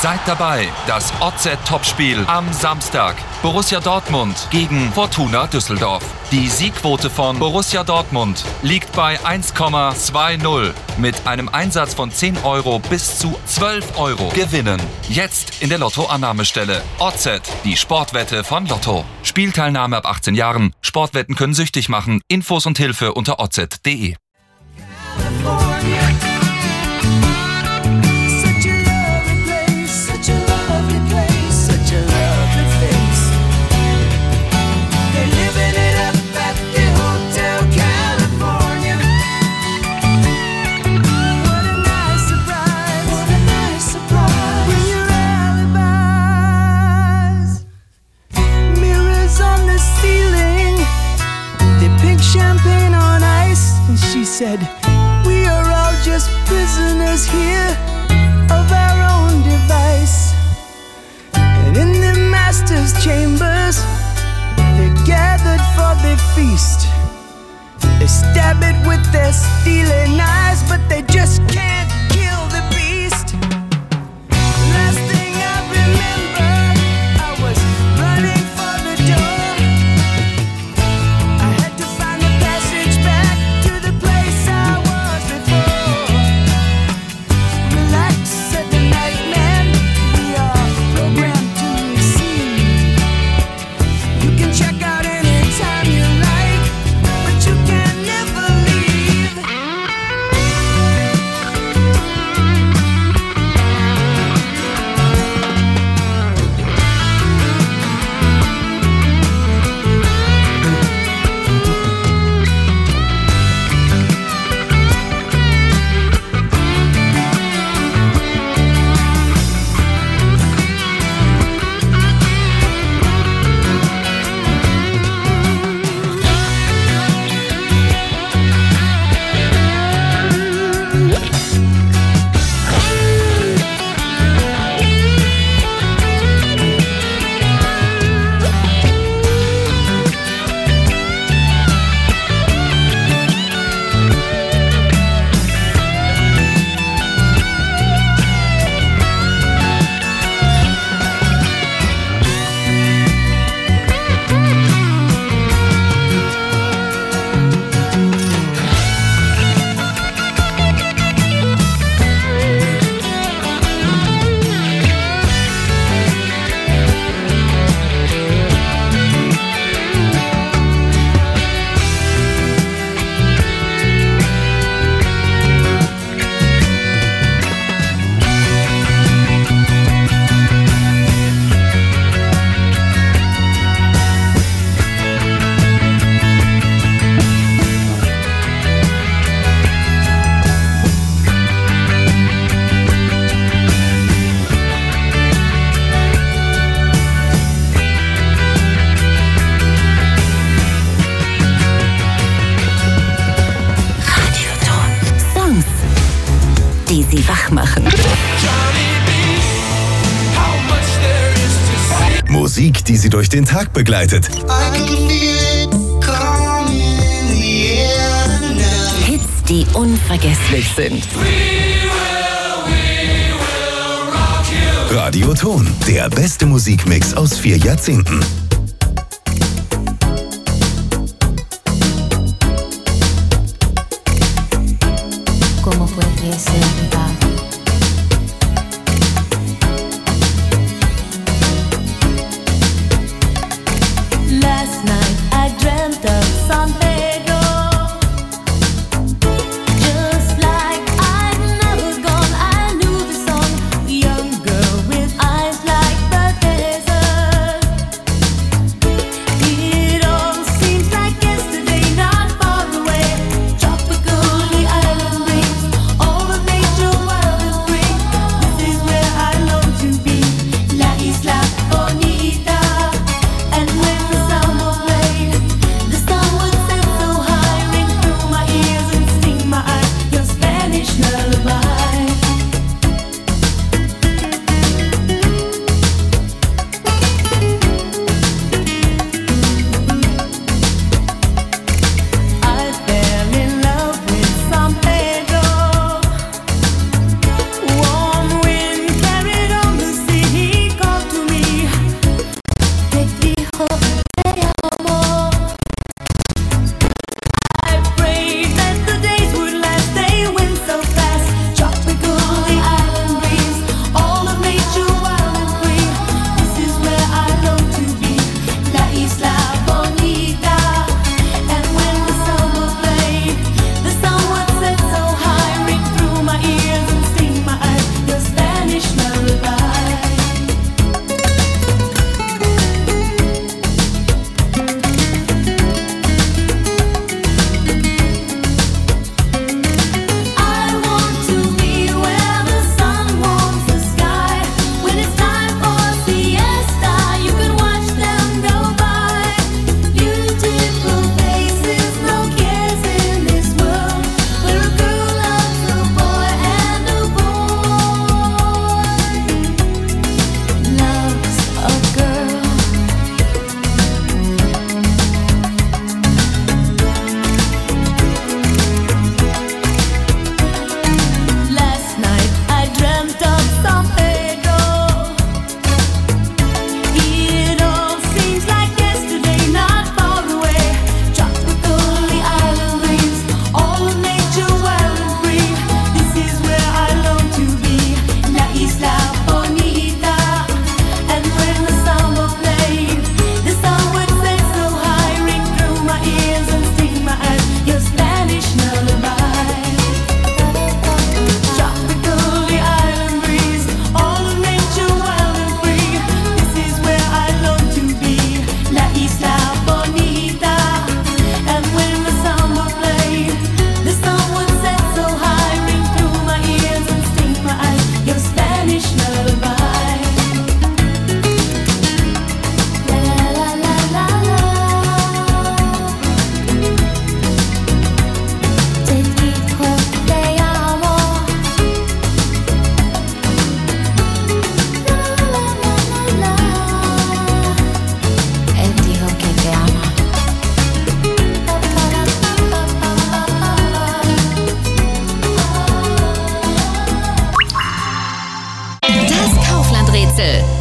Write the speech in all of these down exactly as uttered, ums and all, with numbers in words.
Seid dabei, das O Z-Topspiel am Samstag. Borussia Dortmund gegen Fortuna Düsseldorf. Die Siegquote von Borussia Dortmund liegt bei eins Komma zwanzig. Mit einem Einsatz von zehn Euro bis zu zwölf Euro gewinnen. Jetzt in der Lotto-Annahmestelle. O Z, die Sportwette von Lotto. Spielteilnahme ab achtzehn Jahren. Sportwetten können süchtig machen. Infos und Hilfe unter o z punkt de. She said, we are all just prisoners here of our own device. And in the master's chambers, they're gathered for their feast. They stab it with their stealing eyes, but they just can't kill the beast. Last thing I remember, I was running for the door. I had to find the passage back to the place I was before. Relax, said the night man, we are programmed to receive. You can check out anytime you like, but you can never leave. Die sie wach machen. Musik, die sie durch den Tag begleitet. Hits, die unvergesslich sind. Radioton, der beste Musikmix aus vier Jahrzehnten. ¿Cómo puede ser verdad? Last night I dreamt of San Pedro, just like I'd never gone. I knew the song, the young girl with eyes like the desert. It all seems like yesterday, not far away. Tropical, the island breeze, all of nature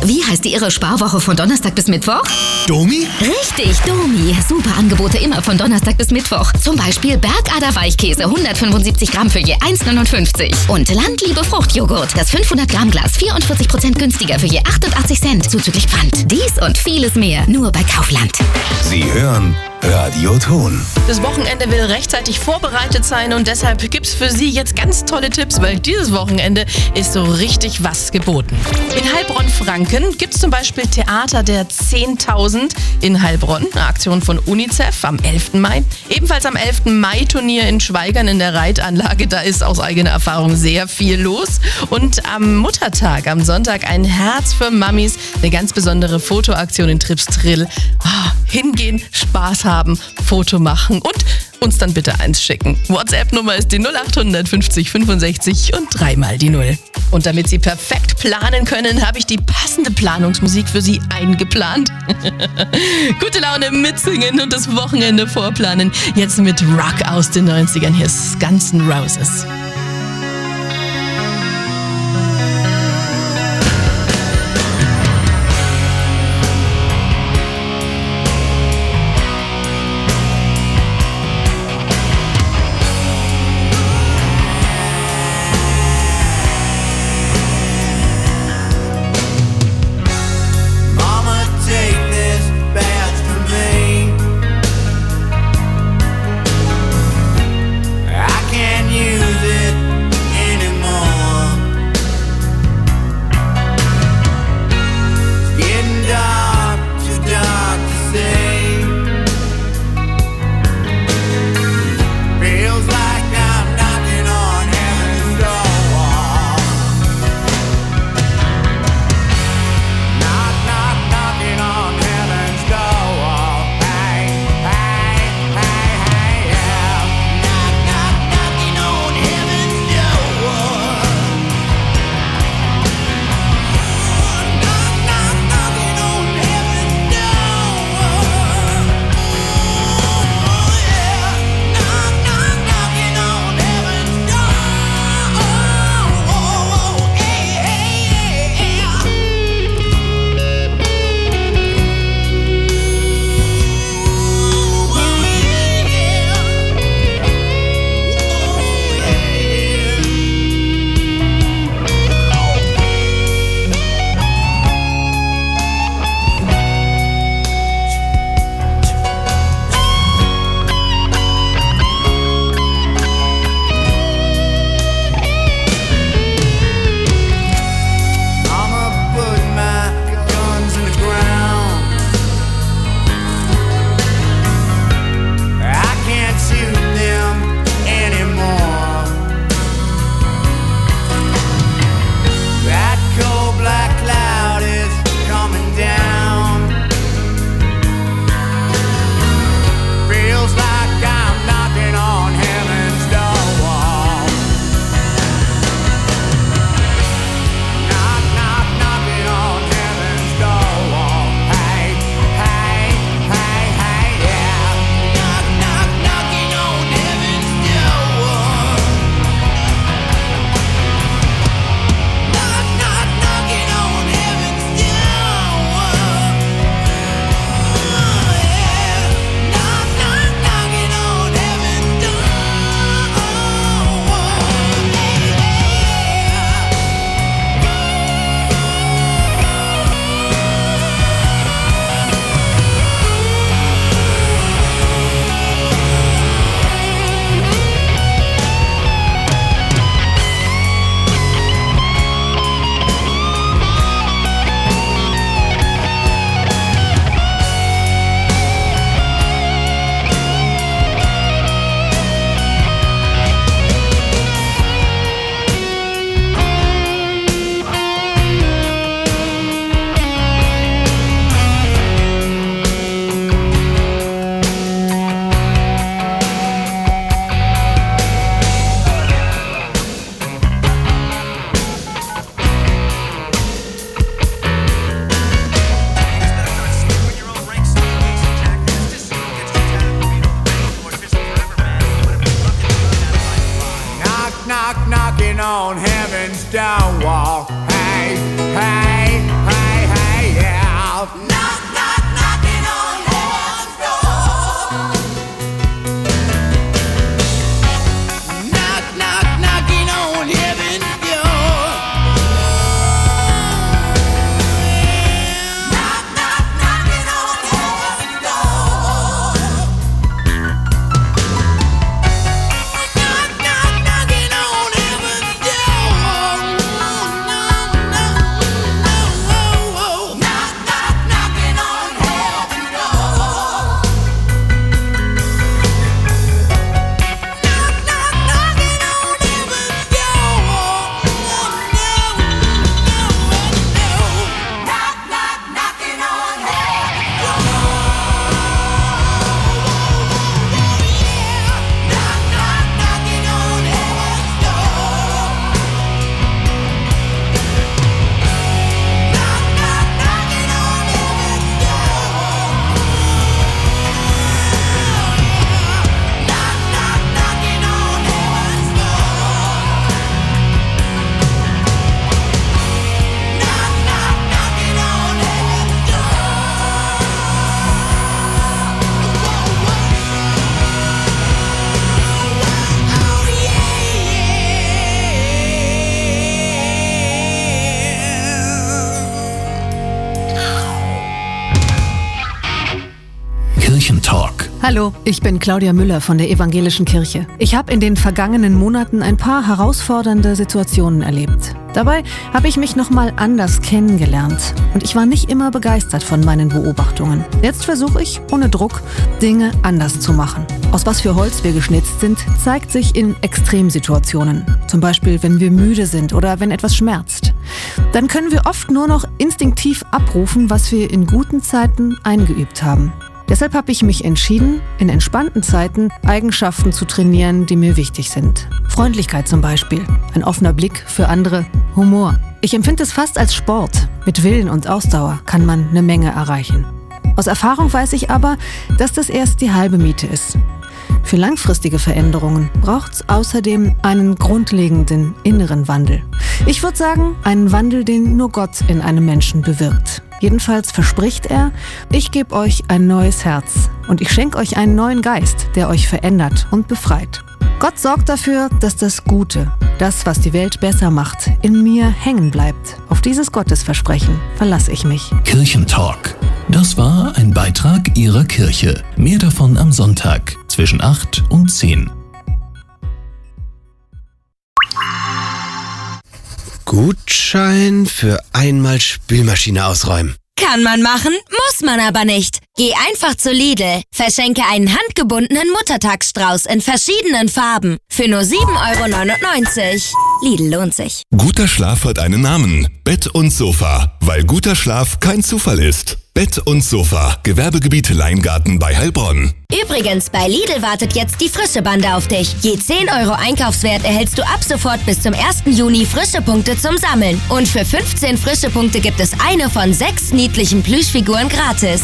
Wie heißt die irre Sparwoche von Donnerstag bis Mittwoch? Domi? Richtig, Domi. Super Angebote immer von Donnerstag bis Mittwoch. Zum Beispiel Bergader Weichkäse, hundertfünfundsiebzig Gramm für je eins neunundfünfzig. Und Landliebe Fruchtjoghurt, das fünfhundert Gramm Glas, vierundvierzig Prozent günstiger für je achtundachtzig Cent, zuzüglich Pfand. Dies und vieles mehr, nur bei Kaufland. Sie hören Radio Ton. Das Wochenende will rechtzeitig vorbereitet sein und deshalb gibt's für Sie jetzt ganz tolle Tipps, weil dieses Wochenende ist so richtig was geboten. In Heilbronn-Franken gibt's zum Beispiel Theater der zehntausend in Heilbronn, eine Aktion von UNICEF am elften Mai. Ebenfalls am elften Mai Turnier in Schweigern in der Reitanlage, da ist aus eigener Erfahrung sehr viel los. Und am Muttertag, am Sonntag, ein Herz für Mamis, eine ganz besondere Fotoaktion in Tripstrill. Ah, hingehen, Spaß haben, Foto machen und uns dann bitte eins schicken. WhatsApp-Nummer ist die null acht fünfzig fünfundsechzig und dreimal die Null. Und damit Sie perfekt planen können, habe ich die passende Planungsmusik für Sie eingeplant. Gute Laune mitsingen und das Wochenende vorplanen. Jetzt mit Rock aus den neunzigern. Hier ist Guns N' Roses. knocking on heaven's down wall. Hey, hey, hey, hey. Hallo, ich bin Claudia Müller von der Evangelischen Kirche. Ich habe in den vergangenen Monaten ein paar herausfordernde Situationen erlebt. Dabei habe ich mich nochmal anders kennengelernt und ich war nicht immer begeistert von meinen Beobachtungen. Jetzt versuche ich, ohne Druck, Dinge anders zu machen. Aus was für Holz wir geschnitzt sind, zeigt sich in Extremsituationen. Zum Beispiel, wenn wir müde sind oder wenn etwas schmerzt. Dann können wir oft nur noch instinktiv abrufen, was wir in guten Zeiten eingeübt haben. Deshalb habe ich mich entschieden, in entspannten Zeiten Eigenschaften zu trainieren, die mir wichtig sind. Freundlichkeit zum Beispiel, ein offener Blick für andere, Humor. Ich empfinde es fast als Sport. Mit Willen und Ausdauer kann man eine Menge erreichen. Aus Erfahrung weiß ich aber, dass das erst die halbe Miete ist. Für langfristige Veränderungen braucht es außerdem einen grundlegenden inneren Wandel. Ich würde sagen, einen Wandel, den nur Gott in einem Menschen bewirkt. Jedenfalls verspricht er, ich gebe euch ein neues Herz und ich schenke euch einen neuen Geist, der euch verändert und befreit. Gott sorgt dafür, dass das Gute, das, was die Welt besser macht, in mir hängen bleibt. Auf dieses Gottesversprechen verlasse ich mich. Kirchentalk. Das war ein Beitrag Ihrer Kirche. Mehr davon am Sonntag zwischen acht und zehn. Gutschein für einmal Spülmaschine ausräumen. Kann man machen, muss man aber nicht. Geh einfach zu Lidl. Verschenke einen handgebundenen Muttertagsstrauß in verschiedenen Farben. Für nur sieben Euro neunundneunzig. Lidl lohnt sich. Guter Schlaf hat einen Namen. Bett und Sofa. Weil guter Schlaf kein Zufall ist. Bett und Sofa. Gewerbegebiet Leingarten bei Heilbronn. Übrigens, bei Lidl wartet jetzt die frische Bande auf dich. Je zehn Euro Einkaufswert erhältst du ab sofort bis zum ersten Juni frische Punkte zum Sammeln. Und für fünfzehn frische Punkte gibt es eine von sechs niedlichen Plüschfiguren gratis.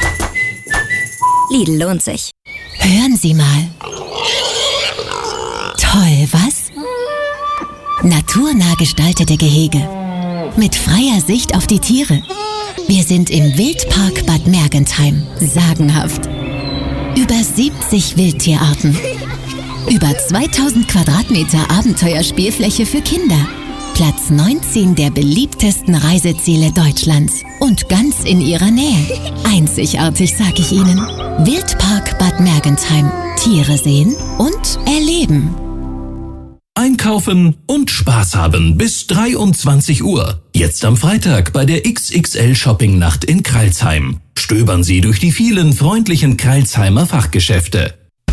Lidl lohnt sich. Hören Sie mal. Toll, was? Naturnah gestaltete Gehege. Mit freier Sicht auf die Tiere. Wir sind im Wildpark Bad Mergentheim. Sagenhaft. Über siebzig Wildtierarten. Über zweitausend Quadratmeter Abenteuerspielfläche für Kinder. Platz neunzehn der beliebtesten Reiseziele Deutschlands. Und ganz in Ihrer Nähe. Einzigartig, sag ich Ihnen. Wildpark Bad Mergentheim. Tiere sehen und erleben. Einkaufen und Spaß haben bis dreiundzwanzig Uhr. Jetzt am Freitag bei der X X L-Shopping-Nacht in Crailsheim. Stöbern Sie durch die vielen freundlichen Crailsheimer Fachgeschäfte.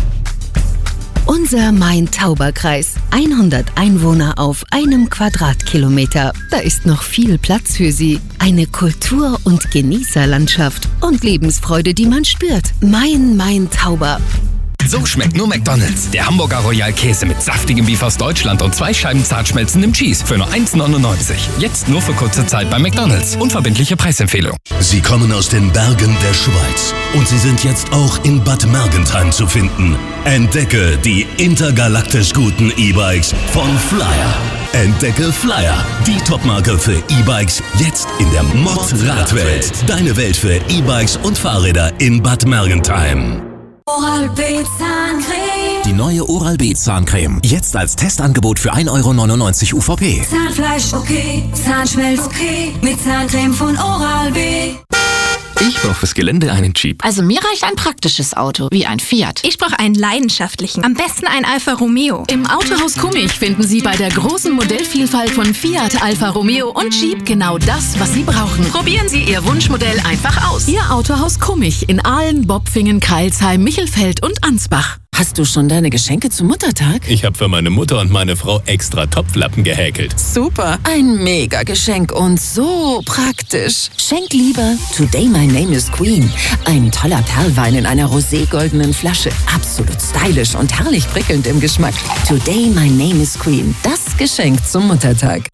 Unser Main-Tauber-Kreis. hundert Einwohner auf einem Quadratkilometer. Da ist noch viel Platz für Sie. Eine Kultur- und Genießerlandschaft und Lebensfreude, die man spürt. Main-Main-Tauber. So schmeckt nur McDonald's. Der Hamburger Royal Käse mit saftigem Beef aus Deutschland und zwei Scheiben zart schmelzendem Cheese für nur eins neunundneunzig. Jetzt nur für kurze Zeit bei McDonald's. Unverbindliche Preisempfehlung. Sie kommen aus den Bergen der Schweiz und sie sind jetzt auch in Bad Mergentheim zu finden. Entdecke die intergalaktisch guten E-Bikes von Flyer. Entdecke Flyer, die Topmarke für E-Bikes, jetzt in der Mod-Radwelt. Deine Welt für E-Bikes und Fahrräder in Bad Mergentheim. Oral-B Zahncreme. Die neue Oral-B Zahncreme. Jetzt als Testangebot für ein Euro neunundneunzig U V P. Zahnfleisch okay, Zahnschmelz okay, mit Zahncreme von Oral-B. Ich brauche fürs Gelände einen Jeep. Also mir reicht ein praktisches Auto, wie ein Fiat. Ich brauche einen leidenschaftlichen, am besten ein Alfa Romeo. Im Autohaus Kummich finden Sie bei der großen Modellvielfalt von Fiat, Alfa Romeo und Jeep genau das, was Sie brauchen. Probieren Sie Ihr Wunschmodell einfach aus. Ihr Autohaus Kummich in Aalen, Bopfingen, Crailsheim, Michelfeld und Ansbach. Hast du schon deine Geschenke zum Muttertag? Ich habe für meine Mutter und meine Frau extra Topflappen gehäkelt. Super, ein Mega-Geschenk und so praktisch. Schenk lieber Today My Name is Queen. Ein toller Perlwein in einer roségoldenen Flasche. Absolut stylisch und herrlich prickelnd im Geschmack. Today My Name is Queen. Das Geschenk zum Muttertag.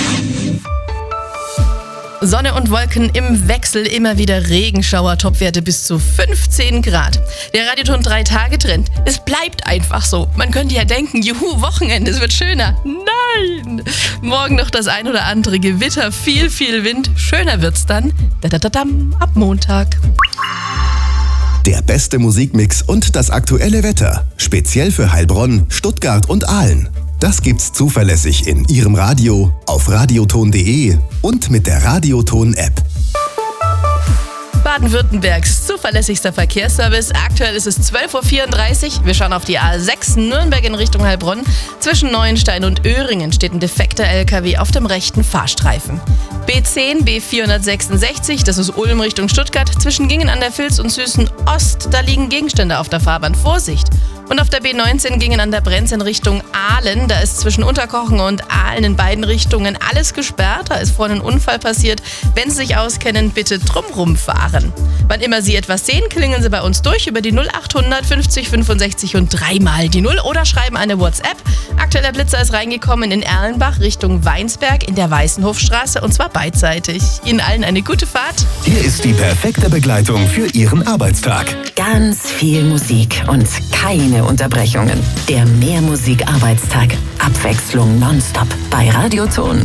Sonne und Wolken im Wechsel, immer wieder Regenschauer, Topwerte bis zu fünfzehn Grad. Der Radioton drei Tage Trend. Es bleibt einfach so. Man könnte ja denken, juhu, Wochenende, es wird schöner. Nein! Morgen noch das ein oder andere Gewitter, viel, viel Wind. Schöner wird's dann. Da-da-da-dam, ab Montag. Der beste Musikmix und das aktuelle Wetter. Speziell für Heilbronn, Stuttgart und Aalen. Das gibt's zuverlässig in Ihrem Radio, auf radioton punkt de und mit der Radioton-App. Baden-Württembergs zuverlässigster Verkehrsservice. Aktuell ist es zwölf Uhr vierunddreißig. Wir schauen auf die A sechs Nürnberg in Richtung Heilbronn. Zwischen Neuenstein und Öhringen steht ein defekter L K W auf dem rechten Fahrstreifen. B zehn, B vierhundertsechsundsechzig, das ist Ulm Richtung Stuttgart. Zwischen Gingen an der Vils und Süßen Ost, da liegen Gegenstände auf der Fahrbahn. Vorsicht! Und auf der B neunzehn Gingen an der Brenz in Richtung Aalen. Da ist zwischen Unterkochen und Aalen in beiden Richtungen alles gesperrt. Da ist vorhin ein Unfall passiert. Wenn Sie sich auskennen, bitte drumrum fahren. Wann immer Sie etwas sehen, klingeln Sie bei uns durch über die null achthundert fünfzig fünfundsechzig und dreimal die null oder schreiben eine WhatsApp. Aktueller Blitzer ist reingekommen in Erlenbach Richtung Weinsberg in der Weißenhofstraße und zwar beidseitig. Ihnen allen eine gute Fahrt. Hier ist die perfekte Begleitung für Ihren Arbeitstag. Ganz viel Musik und keine Unterbrechungen. Der Mehrmusik-Arbeitstag. Abwechslung nonstop bei Radioton.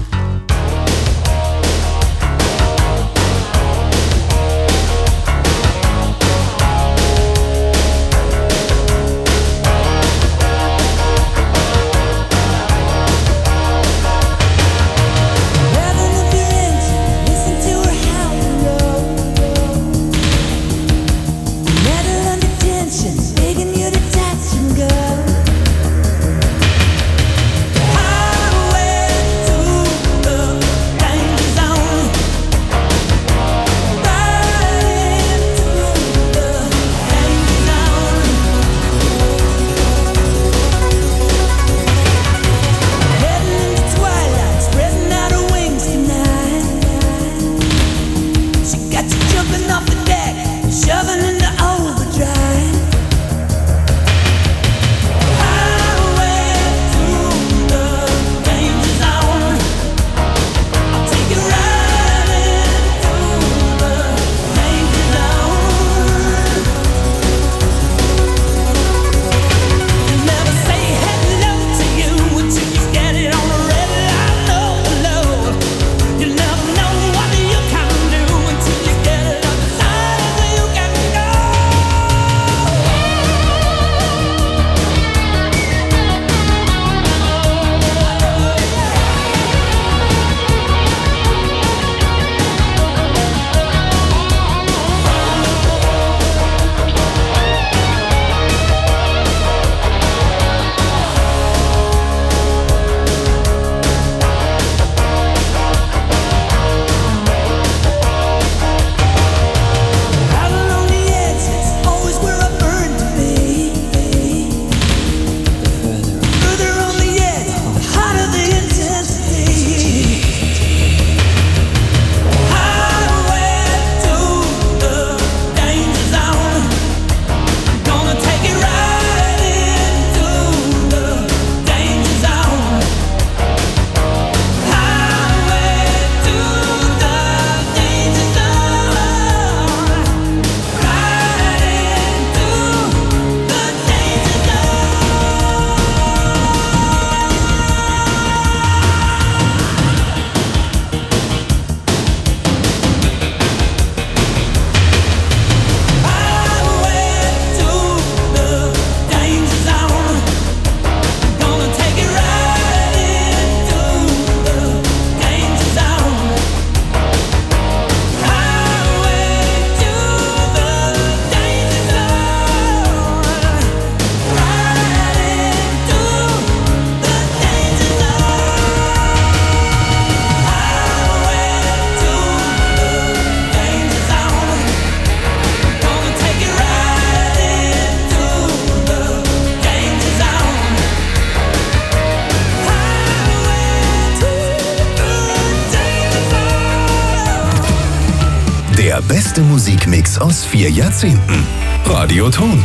Der beste Musikmix aus vier Jahrzehnten. Radioton.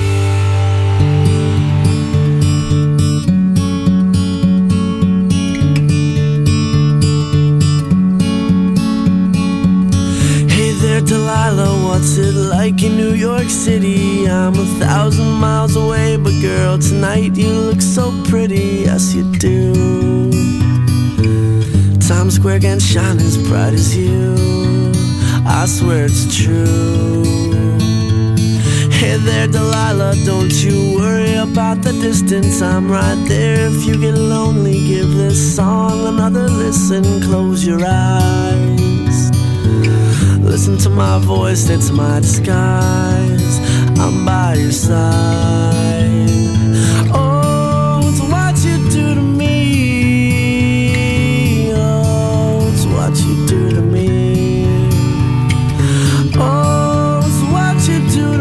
Hey there, Delilah, what's it like in New York City? I'm a thousand miles away, but girl, tonight you look so pretty, yes you do. Times Square can't shine as bright as you, I swear it's true. Hey there, Delilah, don't you worry about the distance, I'm right there. If you get lonely, give this song another listen, close your eyes. listen to my voice, it's my disguise. I'm by your side. Oh, it's what you do to me. Oh, it's what you do to me. Oh, it's what you do to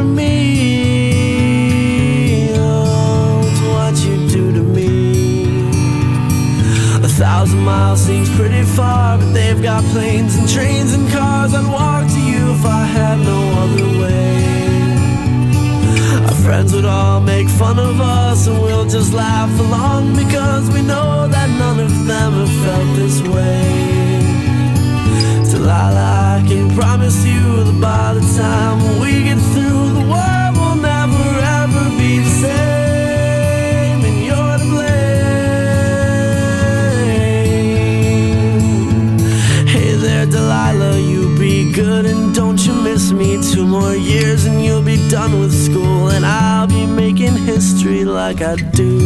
me. Oh, it's what you do to me. A thousand miles seems pretty far, but they've got planes and trains and cars. I'd walk to you if I had no other way. Our friends would all make fun of us, and we'll just laugh along, because we know that none of them have felt this way. Delilah, I can promise you that by the time we get through, the world will never ever be the same, and you're to blame. Hey there, Delilah, you be good and don't you miss me. Two more years and you'll be done with school, and I'll be making history like I do.